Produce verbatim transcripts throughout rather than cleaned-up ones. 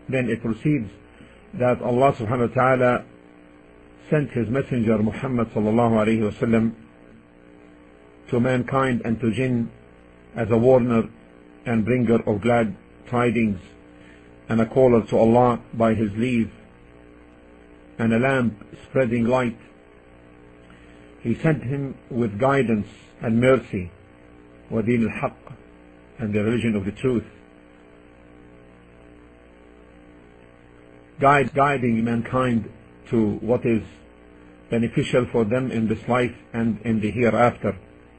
then it proceeds that Allah subhanahu wa ta'ala sent his messenger Muhammad sallallahu alayhi wa sallam to mankind and to jinn as a warner and bringer of glad tidings and a caller to Allah by his leave and a lamp spreading light. He sent him with guidance and mercy, wa din al-haq, and the religion of the truth, Guide, guiding mankind to what is beneficial for them in this life and in the hereafter.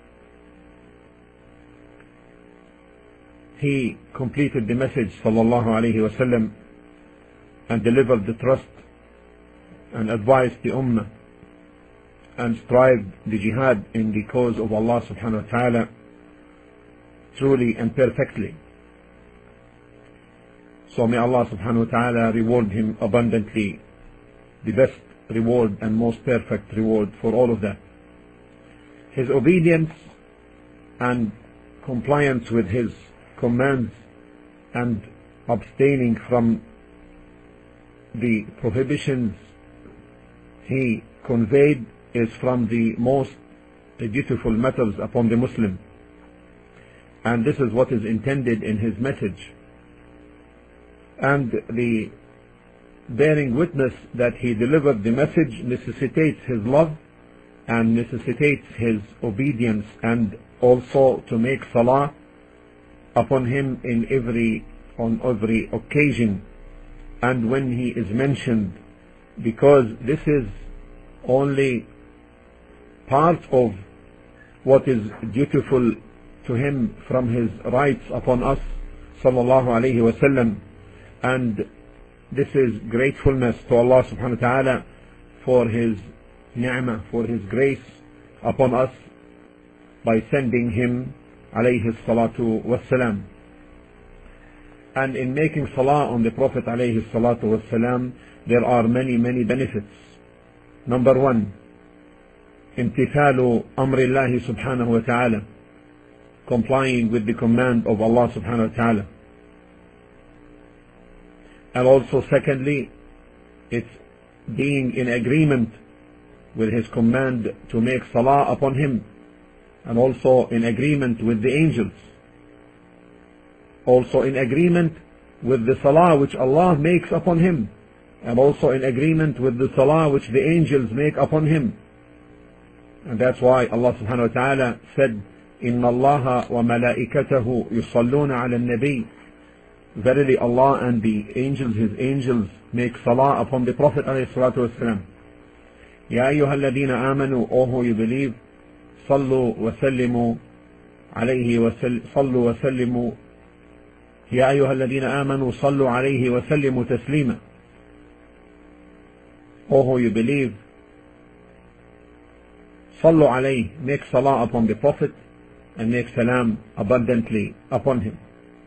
He completed the message sallallahu alayhi wa sallam and delivered the trust and advised the ummah and strived the jihad in the cause of Allah subhanahu wa ta'ala truly and perfectly. So may Allah subhanahu wa ta'ala reward him abundantly, the best reward and most perfect reward for all of that. His obedience and compliance with his commands and abstaining from the prohibitions he conveyed is from the most beautiful matters upon the Muslim, and this is what is intended in his message. And the bearing witness that he delivered the message necessitates his love and necessitates his obedience, and also to make salah upon him in every on every occasion and when he is mentioned, because this is only part of what is dutiful to him from his rights upon us sallallahu alayhi wa sallam. And this is gratefulness to Allah subhanahu wa ta'ala for his ni'mah, for his grace upon us by sending him alayhi salatu wassalam. And in making salah on the Prophet alayhi salatu wassalam, there are many many benefits. Number one, imtithalu amri Allah subhanahu wa ta'ala, complying with the command of Allah subhanahu wa ta'ala. And also secondly, it's being in agreement with his command to make salah upon him, and also in agreement with the angels, also in agreement with the salah which Allah makes upon him, and also in agreement with the salah which the angels make upon him. And that's why Allah subhanahu wa ta'ala said, Inna Allaha wa malaikatahu yusalluna ala nabi. Verily Allah and the angels, his angels, make salah upon the Prophet alayhi salatu wasalam. Ya ayyuha alladhina amanu, O who you believe, sallu wa sallimu alayhi wa sallu wa sallimu. Ya ayyuha alladhina amanu, sallu alayhi wa sallimu taslima. O who you believe, sallu alayhi, make salah upon the Prophet and make salam abundantly upon him.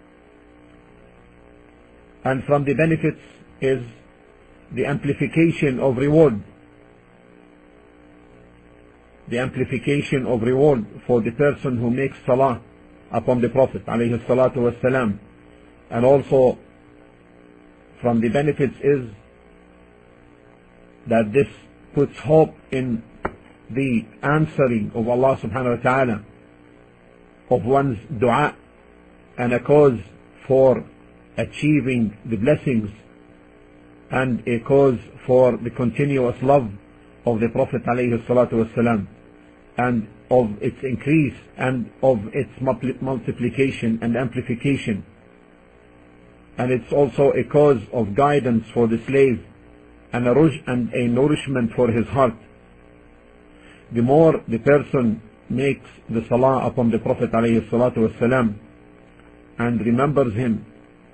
And from the benefits is the amplification of reward. The amplification of reward for the person who makes salah upon the Prophet alayhi salatu wassalam. And also from the benefits is that this puts hope in the answering of Allah subhanahu wa ta'ala of one's dua, and a cause for achieving the blessings, and a cause for the continuous love of the Prophet alayhi salatu wassalam, and of its increase and of its multiplication and amplification. And it's also a cause of guidance for the slave and a, and a nourishment for his heart. The more the person makes the salah upon the Prophet alayhi salatu wassalam and remembers him,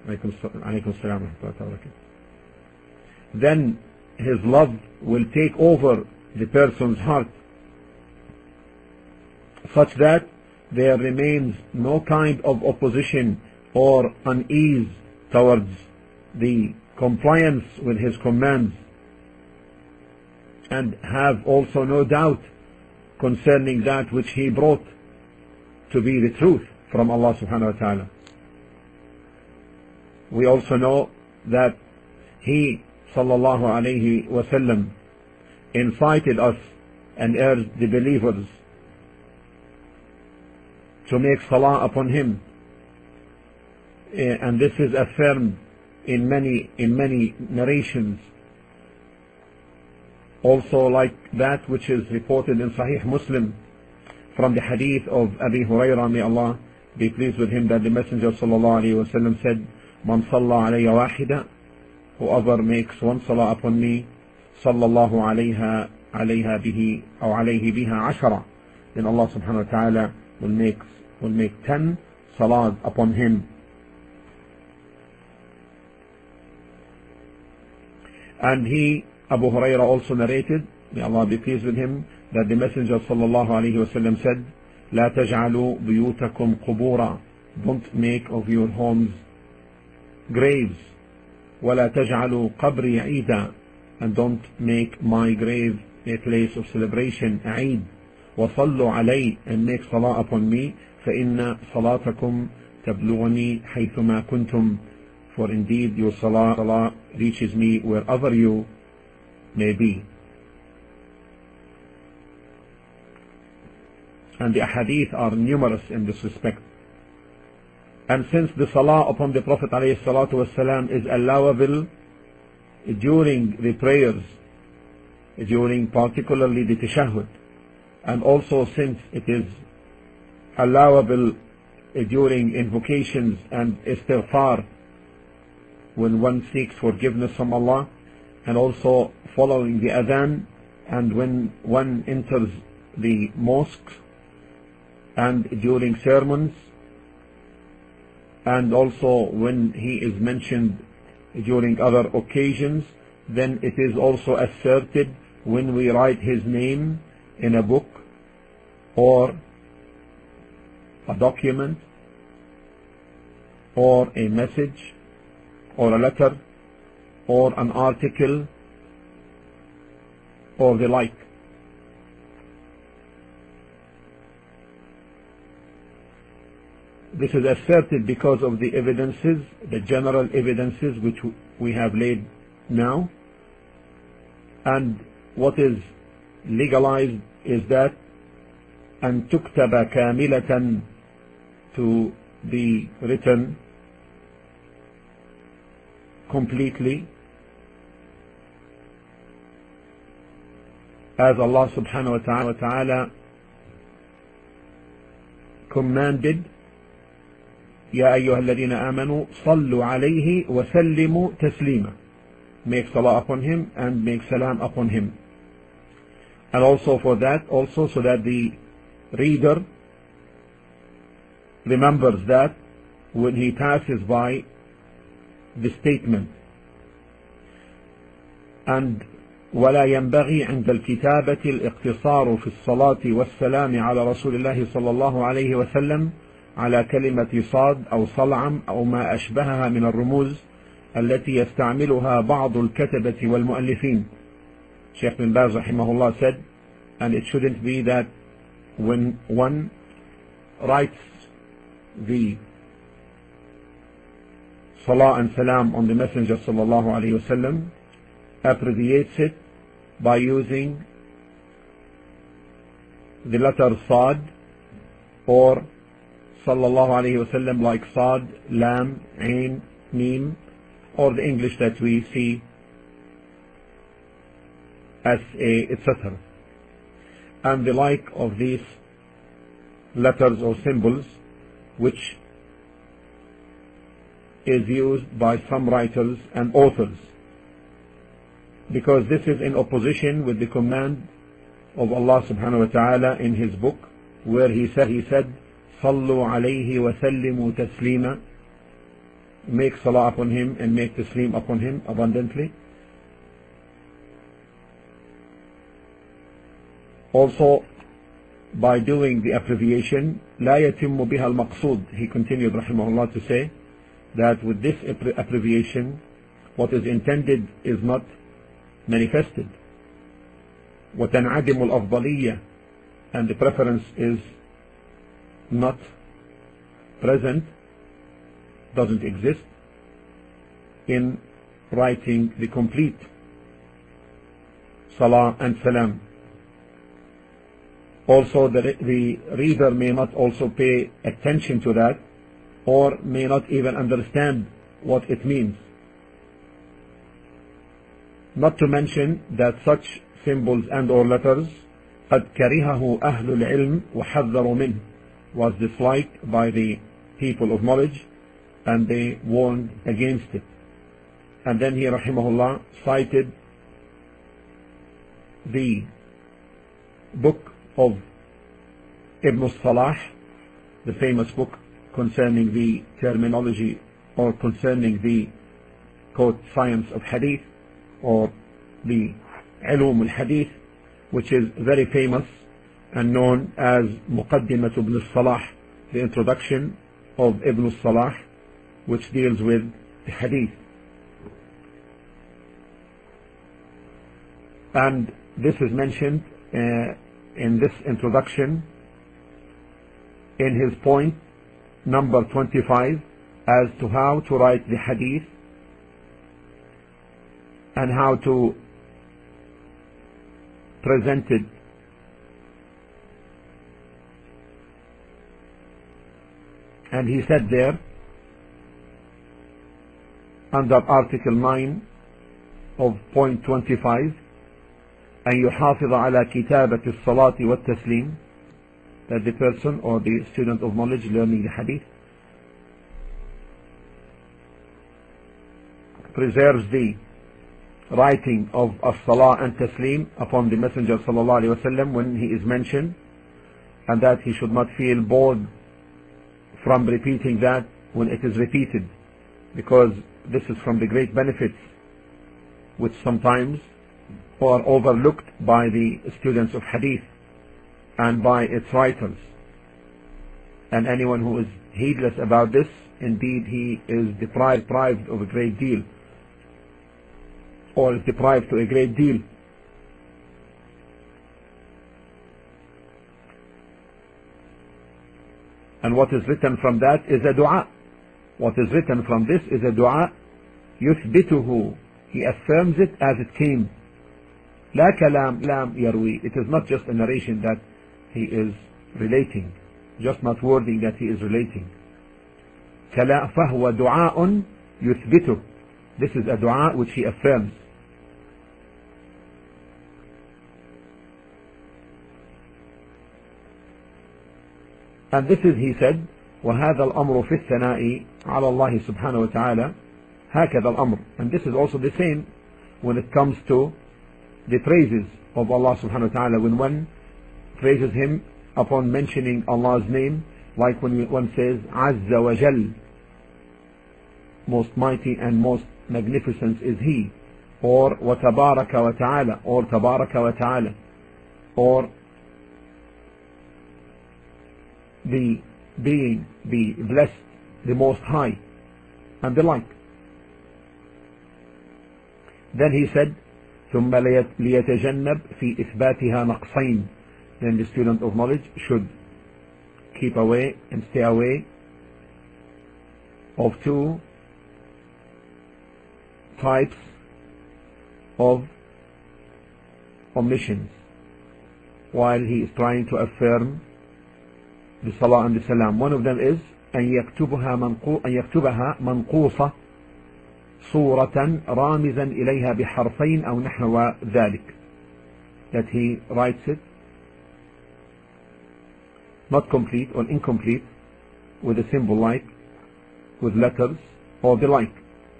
then his love will take over the person's heart, such that there remains no kind of opposition or unease towards the compliance with his commands, and have also no doubt concerning that which he brought to be the truth from Allah subhanahu wa ta'ala. We also know that he sallallahu alayhi wasallam incited us and urged the believers to make salah upon him, and this is affirmed in many in many narrations, also like that which is reported in Sahih Muslim from the hadith of Abi Hurairah, may Allah be pleased with him, that the Messenger sallallahu alayhi wasallam said, "Man salla alayya wahida," whoever makes one salah upon me, sallallahu alayha alayha bihi or alayhi biha ashara, then Allah subhanahu wa ta'ala will make will make ten salat upon him. And he, Abu Hurairah, also narrated, may Allah be pleased with him, that the Messenger sallallahu alayhi wasallam said, "La taj'alu buyutakum qubura," don't make of your homes graves. "Wala taj'alu qabri 'ida," and don't make my grave a place of celebration, Eid. "Wasallu alayhi," and make salah upon me, فَإِنَّ صَلَاتَكُمْ تَبْلُغَنِي حَيْثُمَا كُنْتُمْ, for indeed your salah, salah reaches me wherever you may be. And the ahadith are numerous in this respect. And since the salah upon the Prophet ﷺ is allowable during the prayers, during particularly the tashahhud, and also since it is allowable during invocations and istighfar when one seeks forgiveness from Allah, and also following the adhan, and when one enters the mosques, and during sermons, and also when he is mentioned during other occasions, then it is also asserted when we write his name in a book or a document or a message or a letter or an article or the like. This is asserted because of the evidences, the general evidences which we have laid now, and what is legalized is that أن تكتب كاملة, to be written completely, as Allah subhanahu wa ta'ala commanded, يا أيها الذين آمنوا صلوا عليه وسلموا تسليما, make salah upon him and make salam upon him. And also for that, also so that the reader remembers that when he passes by the statement. And ولا ينبغي عند الكتابة الاقتصار في الصلاة والسلام على رسول الله صلى الله عليه وسلم على كلمة صاد أو صلعم أو ما أشبهها من الرموز التي يستعملها بعض الكتبة والمؤلفين. Shaykh bin Baz rahimahullah said, and it shouldn't be that when one writes the salah and salam on the Messenger sallallahu alayhi wasallam, abbreviates it by using the letter Sad, or sallallahu alayhi wasallam like Sad, Lam, Ain, Mim, or the English that we see as a et cetera, and the like of these letters or symbols, which is used by some writers and authors, because this is in opposition with the command of Allah subhanahu wa ta'ala in his book, where he said, he said, Sallu alayhi wa sallimu taslima, make salah upon him and make taslim upon him abundantly. Also, by doing the abbreviation, لا يتم بها المقصود, he continued rahimahullah to say that with this abbreviation what is intended is not manifested. وتنعدم الأفضلية, and the preference is not present, doesn't exist in writing the complete Salah and Salam. Also, the, the reader may not also pay attention to that, or may not even understand what it means. Not to mention that such symbols and or letters قد كرهه أهل العلم وحذروا منه, was disliked by the people of knowledge and they warned against it. And then he rahimahullah cited the book of Ibn Salah, the famous book concerning the terminology or concerning the quote science of hadith or the Ulum al-Hadith, which is very famous and known as Muqaddimat Ibn Salah, the introduction of Ibn Salah, which deals with the hadith. And this is mentioned uh, in this introduction in his point number twenty-five as to how to write the hadith and how to present it and he said there under article nine of point twenty-five أن يحافظ على كتابة الصلاة والتسليم, that the person or the student of knowledge learning the hadith preserves the writing of as-salah and taslim upon the Messenger sallallahu alaihi wasallam when he is mentioned, and that he should not feel bored from repeating that when it is repeated, because this is from the great benefits which sometimes are overlooked by the students of hadith and by its writers. And anyone who is heedless about this, indeed he is deprived, deprived of a great deal, or is deprived to a great deal. And what is written from that is a dua. What is written from this is a dua. يثبته, he affirms it as it came. لا كلام لام يروي, it is not just a narration that he is relating, just not wording that he is relating. كلا فهو دعاء يثبته, this is a dua which he affirms. And this is, he said, وهذا الأمر في الثناء على الله سبحانه وتعالى هكذا الأمر, and this is also the same when it comes to the praises of Allah subhanahu wa ta'ala, when one praises him upon mentioning Allah's name, like when one says Azza wa Jal, most mighty and most magnificent is he, or wa tabaraka wa ta'ala, or tabaraka wa ta'ala, or the being, the blessed, the most high, and the like. Then he said ثم ليتجنب في إثباتها نقصين, then the student of knowledge should keep away and stay away of two types of omissions while he is trying to affirm the Salah and the Salam. One of them is أن يكتبها منقو أن يكتبها منقوصة صورة رامزا إليها بحرفين أو نحو ذلك, that he writes it not complete or incomplete with a symbol like, with letters or the like.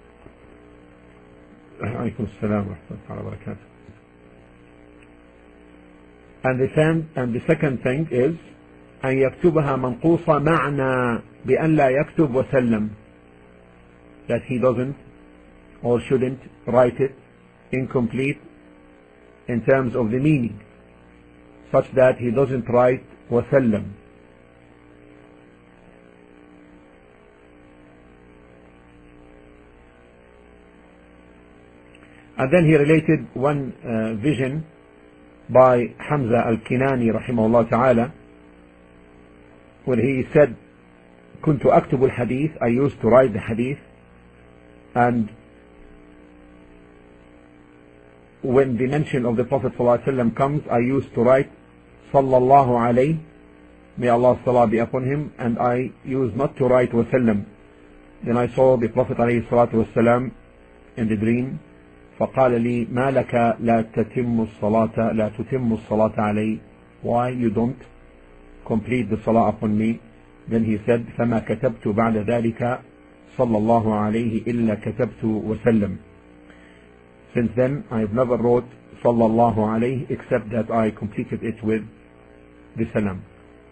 عليكم السلام ورحمة الله وبركاته. And the same, and the second thing is أن يكتبها منقوصة معنى بأن لا يكتب وسلم, that he doesn't or shouldn't write it incomplete in terms of the meaning, such that he doesn't write وسلم. And then he related one uh, vision by Hamza al-Kinani rahimahullah ta'ala, when he said كنت أكتب الحديث, I used to write the hadith, and when the mention of the Prophet ﷺ comes, I used to write Sallallahu alayhi, may Allah's salah be upon him, and I used not to write Wasallam. Then I saw the Prophet ﷺ in the dream. فقال لي ما لك لا تتم الصلاة لا تتم الصلاة علي, why you don't complete the salah upon me? Then he said فما كتبت بعد ذلك صلى الله عليه إلا كتبت وسلم. Since then I have never wrote صلى الله عليه except that I completed it with the salam.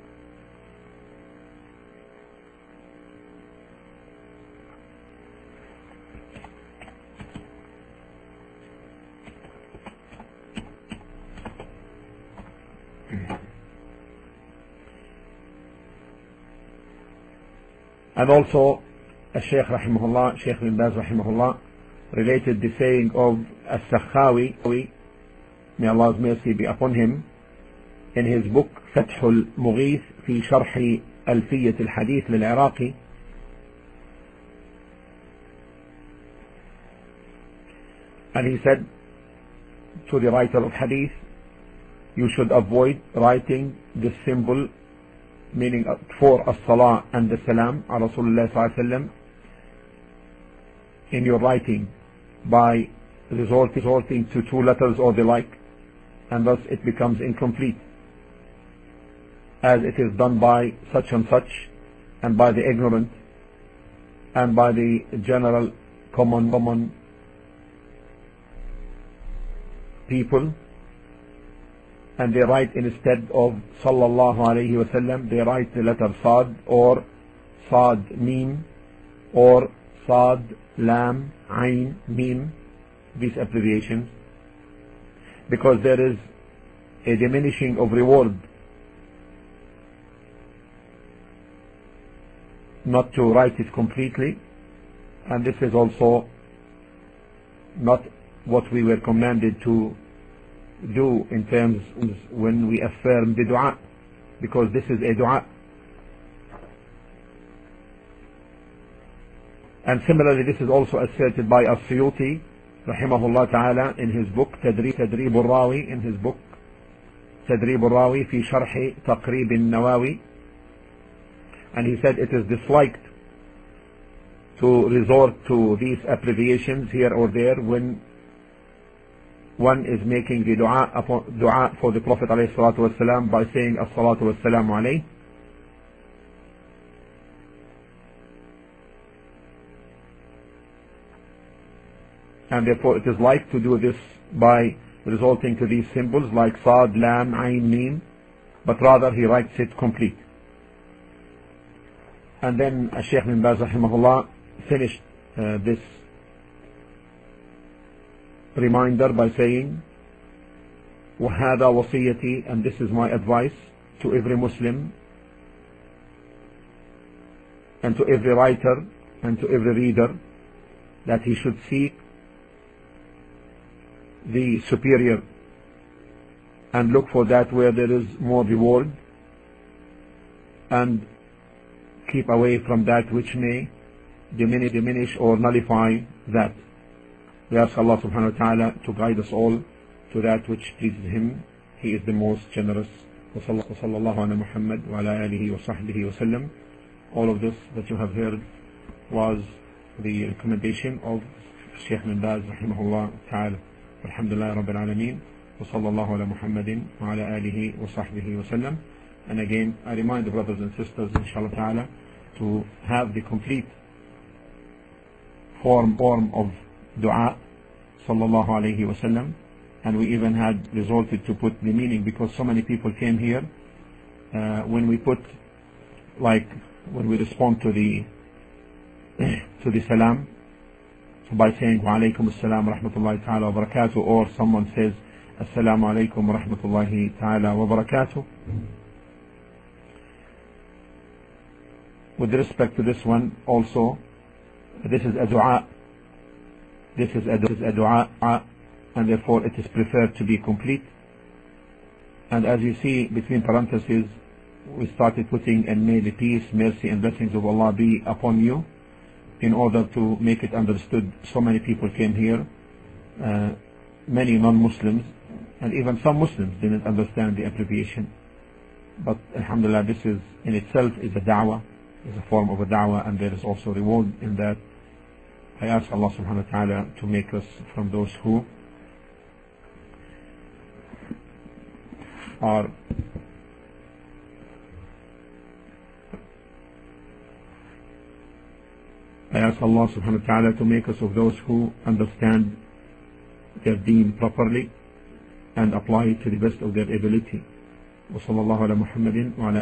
And also, Shaykh Rahimahullah, Shaykh bin Baz Rahimahullah, related the saying of As-Sakhawi, may Allah's mercy be upon him, in his book Fathul Mughith fi Sharhi Alfiyyat al-Hadith lil-Iraqi. And he said to the writer of Hadith, you should avoid writing this symbol, meaning for as-salah and the salam ala Rasulullah sallallahu alaihi wasallam, in your writing by resorting to two letters or the like, and thus it becomes incomplete, as it is done by such and such, and by the ignorant, and by the general common common people. And they write instead of Sallallahu Alaihi Wasallam, they write the letter Sad or Sad Mim or Sad Lam Ain Mim, these abbreviations, because there is a diminishing of reward not to write it completely, and this is also not what we were commanded to do in terms when we affirm the dua, because this is a dua. And similarly, this is also asserted by As-Suyuti rahimahullah ta'ala in his book Tadrib Tadrib al-Rawi, in his book Tadrib al-Rawi fi Sharhi Taqrib al-Nawawi, and he said it is disliked to resort to these abbreviations here or there when one is making the dua, upon, dua for the Prophet ﷺ by saying as-salatu was-salamu alayhi. And therefore it is like to do this by resorting to these symbols like Sad, Lam, Ain, Mim, but rather he writes it complete. And then Shaykh bin Baz rahimahullah finished uh, this reminder by saying وَهَذَا وَصِيَّتِي, and this is my advice to every Muslim and to every writer and to every reader, that he should seek the superior and look for that where there is more reward, and keep away from that which may diminish, diminish or nullify that. We ask Allah subhanahu wa ta'ala to guide us all to that which pleases Him. He is the most generous. Wa sallallahu ala Muhammad wa ala alihi wa sahbihi wa sallam. All of this that you have heard was the recommendation of Shaykh bin Baz rahimahullah ta'ala. Alhamdulillah Rabbil Alameen. Wa sallallahu ala Muhammadin wa ala alihi wa sahbihi wa sallam. And again, I remind the brothers and sisters, inshallah ta'ala, to have the complete form, form of dua, sallallahu alayhi wa sallam. And we even had resorted to put the meaning, because so many people came here. Uh, when we put, like, when we respond to the to the salam by saying wa alaykum assalam wa rahmatullahi ta'ala wa barakatuh, or someone says assalamu alaykum wa rahmatullahi ta'ala wa barakatuh. With respect to this one also, this is a dua, this is a, this is a dua, and therefore it is preferred to be complete. And as you see between parentheses, we started putting, and may the peace, mercy and blessings of Allah be upon you, in order to make it understood. So many people came here uh, many non-Muslims and even some Muslims didn't understand the abbreviation. But alhamdulillah, this is in itself is a da'wah, is a form of a da'wah, and there is also reward in that. I ask Allah subhanahu wa ta'ala to make us from those who are I ask Allah subhanahu wa ta'ala to make us of those who understand their deen properly and apply it to the best of their ability. وصلى الله على محمد وعلى